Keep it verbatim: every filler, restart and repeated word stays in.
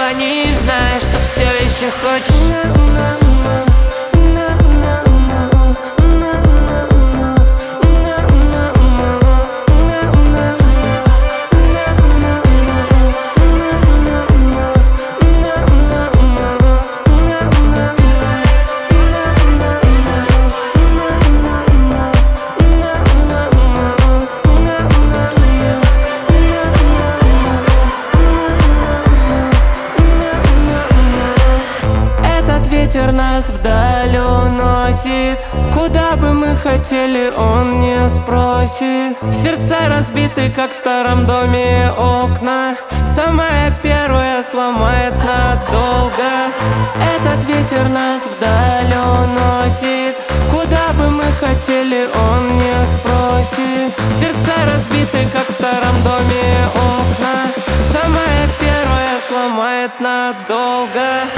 звонишь, знаешь, что все еще хочешь. Ветер нас вдаль уносит, куда бы мы хотели, он не спросит. Сердца разбиты, как в старом доме окна, самая первая сломает надолго. Этот ветер нас вдаль уносит, куда бы мы хотели, он не спросит. Сердца разбиты, как в старом доме окна, самая первая сломает надолго.